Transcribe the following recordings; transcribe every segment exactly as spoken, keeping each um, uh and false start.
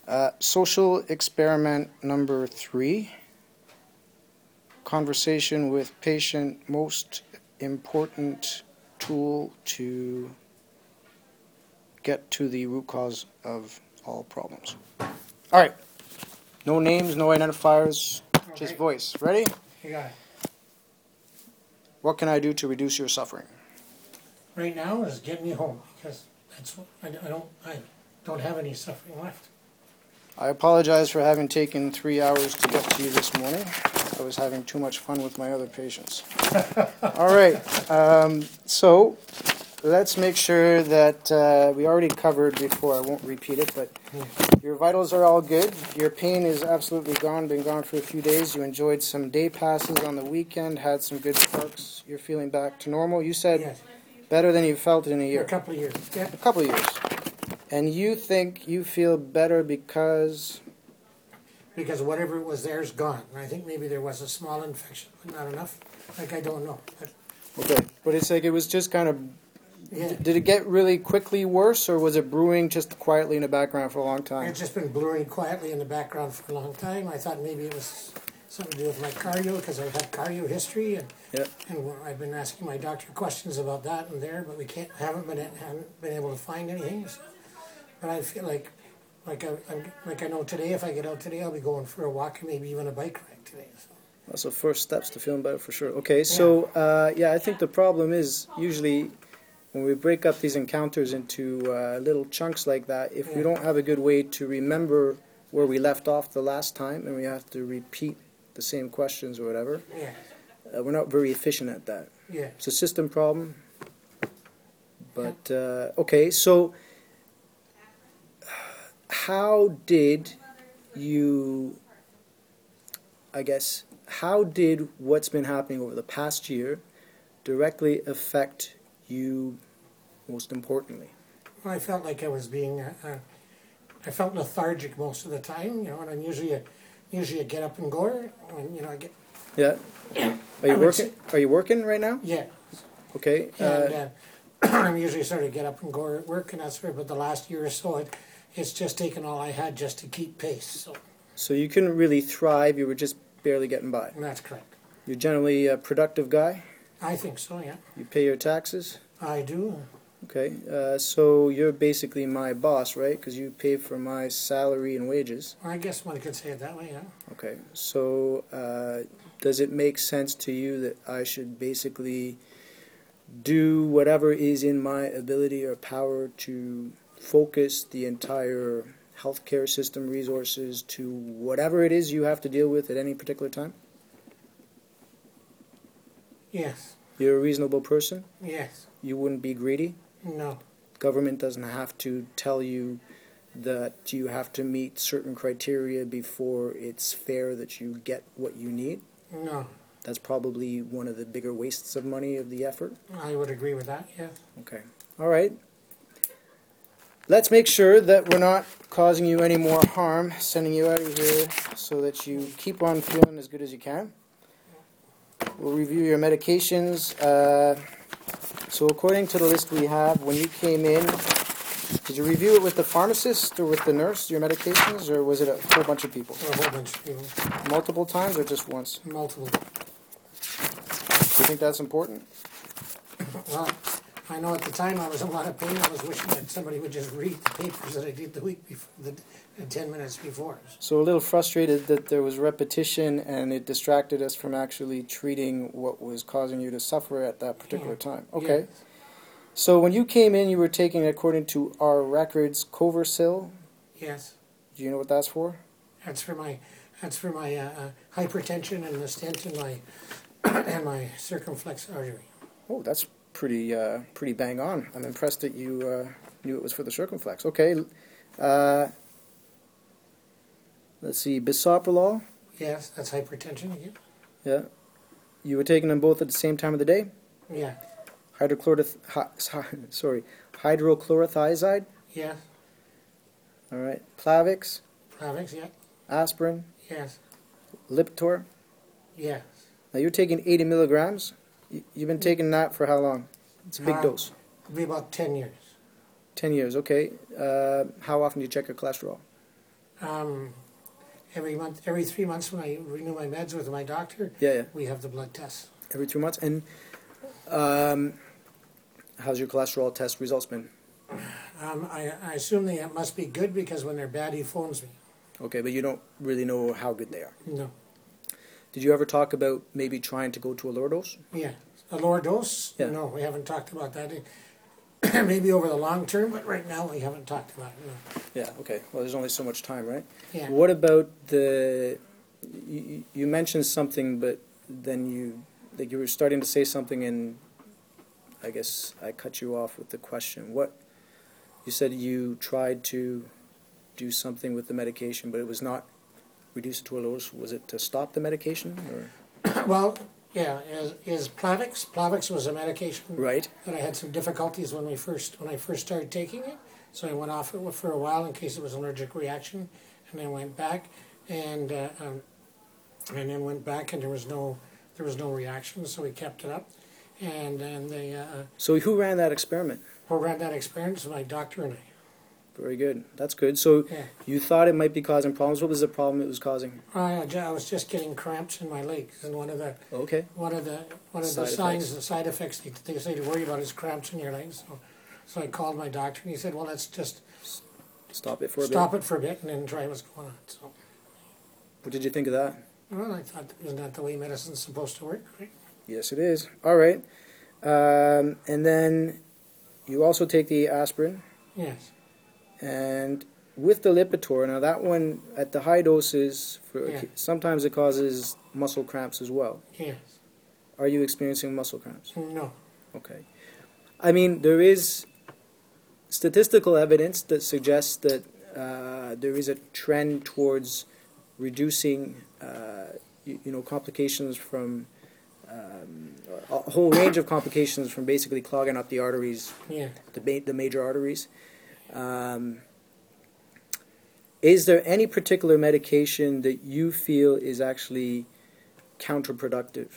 Uh, social experiment number three. Conversation with patient, most important tool to get to the root cause of all problems. All right. No names, no identifiers, just Okay. voice. Ready? You got it. What can I do to reduce your suffering? Right now is get me home because that's what, I, I don't I don't have any suffering left. I apologize for having taken three hours to get to you this morning. I was having too much fun with my other patients. All right. Um, so let's make sure that uh, we already covered before. I won't repeat it, but your vitals are all good. Your pain is absolutely gone. Been gone for a few days. You enjoyed some day passes on the weekend. Had some good sparks. You're feeling back to normal. You said Yes. better than you felt in a year. For a couple of years. Yeah. A couple of years. And you think you feel better because... Because whatever was there is gone. And I think maybe there was a small infection, but not enough. Like I don't know. But Okay. But it's like it was just kind of... yeah. Did it get really quickly worse, or was it brewing just quietly in the background for a long time? It's just been blurring quietly in the background for a long time. I thought maybe it was something to do with my cardio because I've had cardio history, and Yeah. and I've been asking my doctor questions about that and there, but we can't haven't been haven't been able to find anything. So, but I feel like like I I'm, like I know today, if I get out today, I'll be going for a walk and maybe even a bike ride today. So. That's the first steps to feeling better for sure. Okay, so uh, yeah, I think the problem is usually when we break up these encounters into uh, little chunks like that, if we Yeah. don't have a good way to remember where we left off the last time and we have to repeat the same questions or whatever, Yeah, uh, we're not very efficient at that. yeah. It's a system problem. But, uh, okay, so how did you, I guess, how did what's been happening over the past year directly affect you most importantly? Well, I felt like I was being, uh, uh, I felt lethargic most of the time, you know, and I'm usually a, usually a get up and go, and you know, I get, Yeah? Are you I would working? Are you working right now? yeah, Okay. and Uh, uh, I'm usually sort of get up and go at work and that sort of, but the last year or so, it, it's just taken all I had just to keep pace, so so you couldn't really thrive. You were just barely getting by. that's correct. You're generally a productive guy. I think so, yeah. You pay your taxes. I do. Okay. Uh, so you're basically my boss, right? Because you pay for my salary and wages. I guess one could say it that way, yeah. Okay. So uh, does it make sense to you that I should basically do whatever is in my ability or power to focus the entire healthcare system resources to whatever it is you have to deal with at any particular time? Yes, You're a reasonable person. yes, You wouldn't be greedy. no, Government doesn't have to tell you that you have to meet certain criteria before it's fair that you get what you need. no. That's probably one of the bigger wastes of money of the effort. I would agree with that, yes. Okay. All right. Let's make sure that we're not causing you any more harm, sending you out of here so that you keep on feeling as good as you can. We'll review your medications. Uh, so according to the list we have, when you came in, did you review it with the pharmacist or with the nurse, your medications, or was it a whole bunch of people? A whole bunch of people, Multiple times or just once? multiple. Do you think that's important? Well, I know at the time I was in a lot of pain. I was wishing that somebody would just read the papers that I did the week before, the, the ten minutes before. So a little frustrated that there was repetition and it distracted us from actually treating what was causing you to suffer at that particular Yeah. time. Okay. Yes. So when you came in, you were taking, according to our records, Coversil. Yes, Do you know what that's for? that's for my that's for my uh, uh, hypertension and the stent in my and my circumflex artery. Oh, that's pretty uh, pretty bang on. I'm impressed that you uh, knew it was for the circumflex. Okay. Uh, let's see, bisoprolol. Yes, that's hypertension again. Yeah. You were taking them both at the same time of the day? Yeah, Hydrochloroth- hi- sorry, hydrochlorothiazide. yeah, All right. Plavix, Plavix, yeah, yes, aspirin, Lipitor. yes. Now you're taking eighty milligrams. You- You've been taking that for how long? It's a big Uh, dose. It'll be about ten years. Ten years. Okay. Uh, how often do you check your cholesterol? Um, every month, every three months when I renew my meds with my doctor, Yeah, yeah. we have the blood tests. Every three months. And um, how's your cholesterol test results been? Um, I, I assume they must be good because when they're bad, he phones me. Okay, but you don't really know how good they are. No. Did you ever talk about maybe trying to go to a lower dose? Yeah. A lower dose? Yeah. No, we haven't talked about that. Maybe over the long term, but right now we haven't talked about it. No. Yeah, okay. Well, there's only so much time, right? Yeah. What about the... You, you mentioned something, but then you... Like you were starting to say something and I guess I cut you off with the question. What... You said you tried to do something with the medication, but it was not reduced to a lower dose. Was it to stop the medication? Or? Well, yeah, is, is Plavix. Plavix was a medication Right. that I had some difficulties when we first when I first started taking it. So I went off it for a while in case it was an allergic reaction, and then went back, and uh, um, and then went back, and there was no there was no reaction, so we kept it up, and then they uh, So who ran that experiment? who ran that experience? My doctor and I. Very good. That's good. So Yeah. you thought it might be causing problems. What was the problem it was causing? I, I was just getting cramps in my legs, and one of the Okay. one of the one of Side the signs, effects. the side effects they, they say to worry about is cramps in your legs. So, so I called my doctor, and he said, "Well, let's just Stop it for a stop bit. it for a bit, and then try what's going on." So, What did you think of that? well, I thought, isn't that the way medicine's supposed to work, right? Yes, it is. All right. Um, and then you also take the aspirin. Yes. And with the Lipitor, now that one at the high doses, for Yeah. sometimes it causes muscle cramps as well. Yes. Are you experiencing muscle cramps? No. Okay. I mean, there is statistical evidence that suggests that uh, there is a trend towards reducing, uh, you, you know, complications from um, a whole range of complications from basically clogging up the arteries, Yeah. the, ma- the major arteries. Um, is there any particular medication that you feel is actually counterproductive?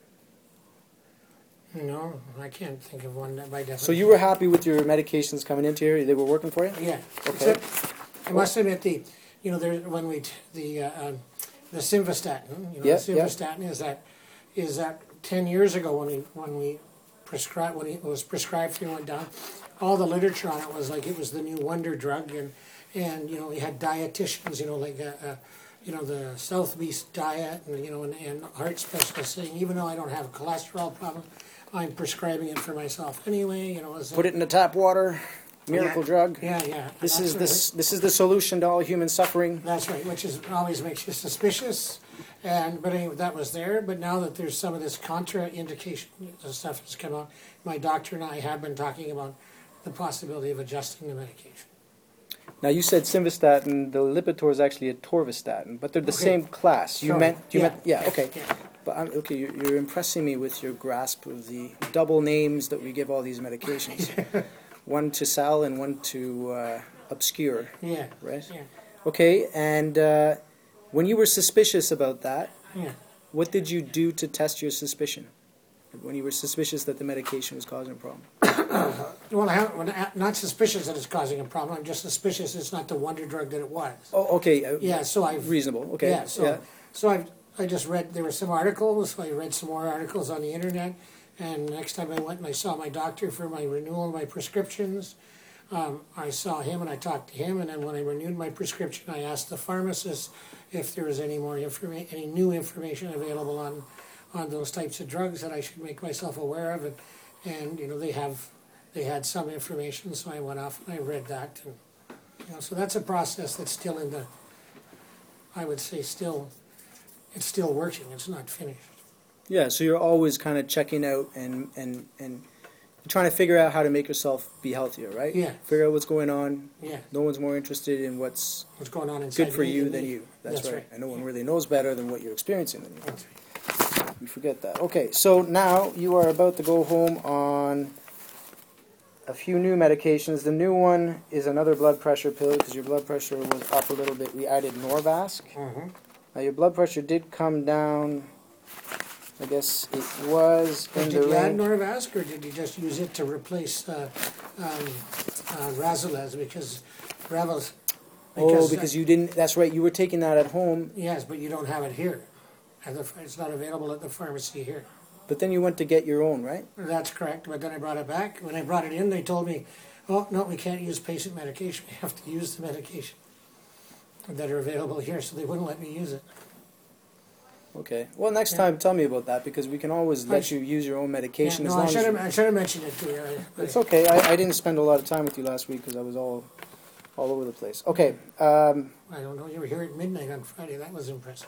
No, I can't think of one that by definition. So you were happy with your medications coming into here? They were working for you? Yeah. Okay. Except, I must admit the, you know, there when we t- the uh, um, the simvastatin, you know, Yeah, the yeah. simvastatin is that is that ten years ago when we when we prescribed when it was prescribed and went down, all the literature on it was like it was the new wonder drug, and and you know we had dietitians, you know, like uh, uh, you know the South Beast diet, and you know and, and heart specialists saying even though I don't have a cholesterol problem, I'm prescribing it for myself anyway. You know, as a- Put it in the tap water, miracle Yeah. drug. Yeah, yeah. This That's is right. this this is the solution to all human suffering. That's right, which is always makes you suspicious. And but anyway, that was there. But now that there's some of this contraindication the stuff has come out, my doctor and I have been talking about the possibility of adjusting the medication. Now you said simvastatin. The Lipitor is actually a torvastatin, but they're the Okay. same class. You Sorry. meant you Yeah. meant yeah okay. Yeah. But I'm, okay, you're, you're impressing me with your grasp of the double names that we give all these medications. One to sell and one to uh, obscure, Yeah. right? Yeah. Okay, and uh, when you were suspicious about that, Yeah. what did you do to test your suspicion? When you were suspicious that the medication was causing a problem? Well, I haven't, well, I'm not suspicious that it's causing a problem. I'm just suspicious it's not the wonder drug that it was. Oh, okay. Uh, Yeah. So I've Reasonable. Okay. Yeah, so yeah. so I I just read there were some articles. I read some more articles on the internet, and next time I went and I saw my doctor for my renewal of my prescriptions, um, I saw him and I talked to him, and then when I renewed my prescription, I asked the pharmacist if there was any more informa- any new information available on on those types of drugs that I should make myself aware of, and and you know they have they had some information, so I went off and I read that, and you know so that's a process that's still in the I would say still. It's still working. It's not finished. Yeah, so you're always kind of checking out and, and, and trying to figure out how to make yourself be healthier, right? Yeah. Figure out what's going on. Yeah. No one's more interested in what's What's going on inside good for me you than than me. you. That's, That's right. right. And no one really knows better than what you're experiencing than you. That's right. You forget that. Okay, so now you are about to go home on a few new medications. The new one is another blood pressure pill because your blood pressure was up a little bit. We added Norvasc. Mm-hmm. Now your blood pressure did come down. I guess it was in Did the you add range. Norvasc, or did you just use it to replace uh, um, uh, Razulez? Because Ravels, Oh, Because, uh, because you didn't, that's right, you were taking that at home, Yes, but you don't have it here. At the, it's not available at the pharmacy here. but then you went to get your own, right? That's correct, but then I brought it back. When I brought it in, they told me, oh, no, we can't use patient medication. We have to use the medication that are available here, so they wouldn't let me use it. Okay. Well, next Yeah. time, tell me about that, because we can always I let sh- you use your own Yeah, medication as no, I long should have, as... I should have mentioned it to you. I- but It's okay, I, I didn't spend a lot of time with you last week because I was all, all over the place. Okay, um, I don't know, you were here at midnight on Friday. That was impressive.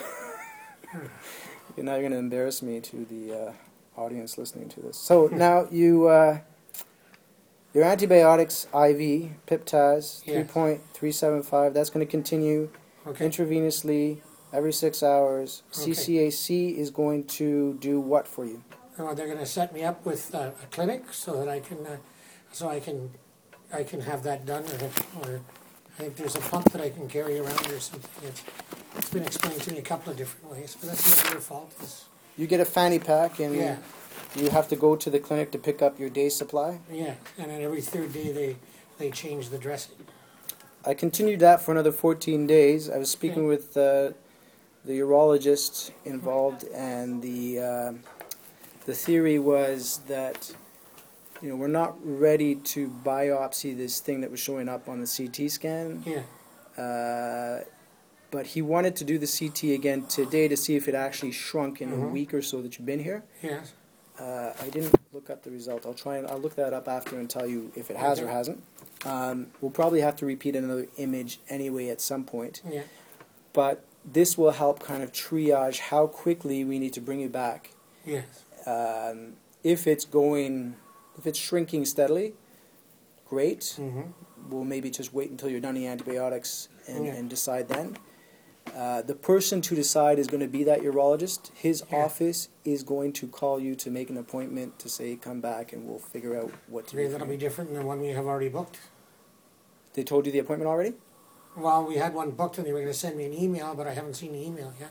now you're going to embarrass me to the uh, audience listening to this. So now you, uh, your antibiotics I V, Piptaz, Yes. three point three seven five, that's going to continue Okay. intravenously every six hours. Okay. C C A C is going to do what for you? Uh, they're going to set me up with uh, a clinic so that I can, uh, so I can, I can have that done, or, or I think there's a pump that I can carry around or something. It's, it's been explained to me a couple of different ways, but that's not your fault. It's, You get a fanny pack and yeah, you have to go to the clinic to pick up your day's supply. yeah, and then every third day they, they change the dressing. I continued that for another fourteen days. I was speaking Okay. with uh, the urologist involved, and the uh, the theory was that, you know, we're not ready to biopsy this thing that was showing up on the C T scan. Yeah, Uh, but he wanted to do the C T again today to see if it actually shrunk in a Mhm. week or so that you've been here. yes, Uh, I didn't look up the result. I'll try and I'll look that up after and tell you if it has or Okay. hasn't. Um, we'll probably have to repeat another image anyway at some point. yeah, But this will help kind of triage how quickly we need to bring you back. yes, Um, if it's going, if it's shrinking steadily, great. mm-hmm. We'll maybe just wait until you're done the antibiotics and, Yeah. and decide then. Uh, the person to decide is going to be that urologist. His Yeah. office is going to call you to make an appointment to say come back and we'll figure out what to Okay, do. that'll for be you. different than the one we have already booked. They told you the appointment already? Well, we had one booked and they were going to send me an email, but I haven't seen the email yet.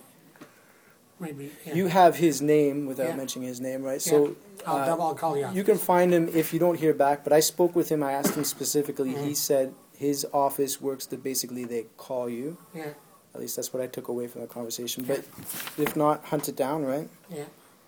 Maybe, yeah. You have his name without Yeah. mentioning his name, right? Yeah. So I'll, uh, double, I'll call you. you can find him if you don't hear back, but I spoke with him. I asked him specifically. Mhm. He said his office works that basically they call you. Yeah, At least that's what I took away from the conversation. But if not, hunt it down, right? yeah.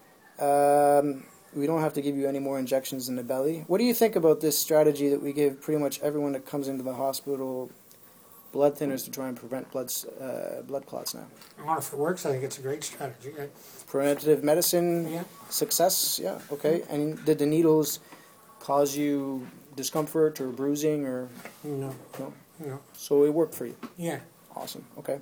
Um, we don't have to give you any more injections in the belly. What do you think about this strategy that we give pretty much everyone that comes into the hospital blood thinners to try and prevent blood, uh, blood clots now? Well, if it works, I think it's a great strategy. Right? Preventative medicine Yeah. success, yeah, okay. And did the needles cause you discomfort or bruising or No, no? no. So it worked for you. Yeah. Awesome. Okay.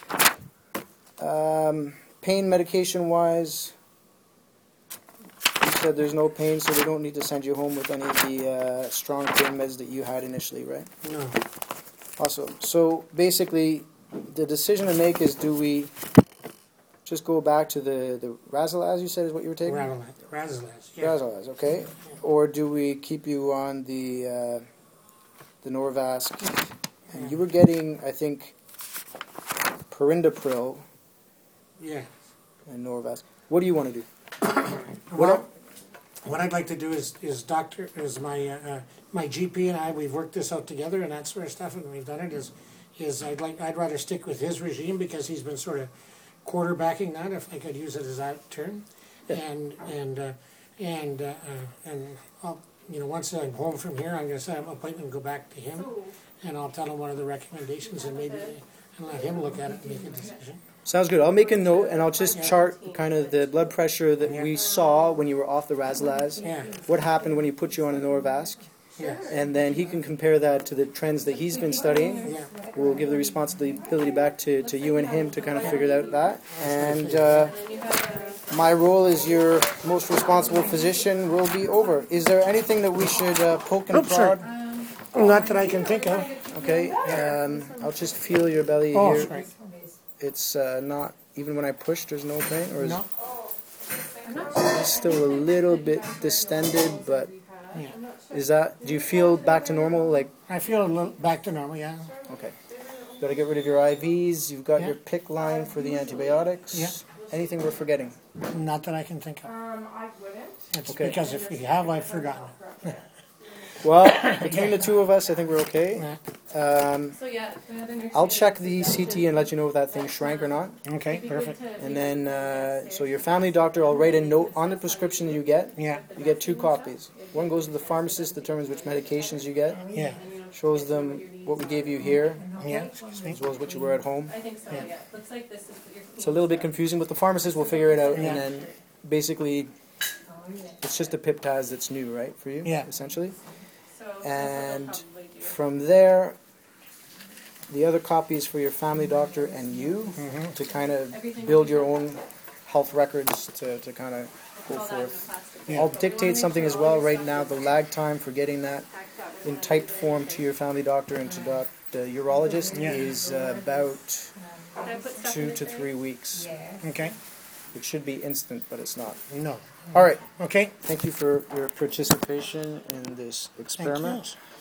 Um, pain medication wise, you said there's no pain, so they don't need to send you home with any of the uh, strong pain meds that you had initially, right? No. Awesome. So basically, the decision to make is: do we just go back to the the Razalaz? You said is what you were taking. Razalaz. Razalaz. Yeah. Razalaz, okay. Or do we keep you on the uh, the Norvasc? And you were getting, I think, Perindopril Yeah. and Norvasc. What do you want to do? Well, what I'd like to do is, is doctor, is my, uh, uh, my G P and I, we've worked this out together and that sort of stuff, and we've done it, is, is I'd like, I'd rather stick with his regime because he's been sort of quarterbacking that, if I could use it as that term. Yeah. And, and, uh, and, uh, uh, and, I'll, you know, once I'm home from here, I'm gonna set up an appointment and go back to him, and I'll tell him what are the recommendations and maybe, and let him look at it and make a decision. Sounds good. I'll make a note and I'll just chart kind of the blood pressure that Yeah. we saw when you were off the Razalaz. Yeah. What happened when he put you on a Norvasc. Yeah. And then he can compare that to the trends that he's been studying. Yeah. We'll give the responsibility back to, to you and him to kind of figure out that. And uh, my role as your most responsible physician will be over. Is there anything that we should uh, poke and Oops, sorry. prod? Not that I can think of. Okay, um, I'll just feel your belly Oh, here. sorry. It's uh, not, even when I push, there's no pain? Or is No. it's still a little bit distended, but Yeah. is that, do you feel back to normal? Like, I feel a little back to normal, yeah. okay. Got to get rid of your I Vs. You've got Yeah. your PICC line for the antibiotics. Yeah. Anything we're forgetting? Not that I can think of. Um, I wouldn't. It's Okay. because if we have, I've forgotten. Well, between the two of us, I think we're okay. Yeah. Um, So yeah, the other nurse I'll said check it's the C adapted. T and let you know if that thing shrank or not. Okay, It'd be good perfect. to- And then, uh, so your family doctor, I'll write a note on the prescription you get. Yeah, You get two copies. One goes to the pharmacist, determines which medications you get, yeah, shows them what we gave you here, yeah, excuse me. as well as what you were at home. I think so, yeah. Looks like this is what you're. It's a little bit confusing, but the pharmacist will figure it out, Yeah. and then basically, it's just a Piptaz that's new, right, for you? Yeah. Essentially. So that's what they'll And probably do. from there, the other copy is for your family doctor and you to kind of build your own health records to, to kind of go All that in the forth. plastic. Yeah. I'll dictate something as well right now, the lag time for getting that in typed form to your family doctor and to doc, the urologist Yeah. is uh, about Did I put stuff two in it to there? three weeks. Okay, It should be instant, but it's not. no. All right. Okay, Thank you for your participation in this thank you. experiment.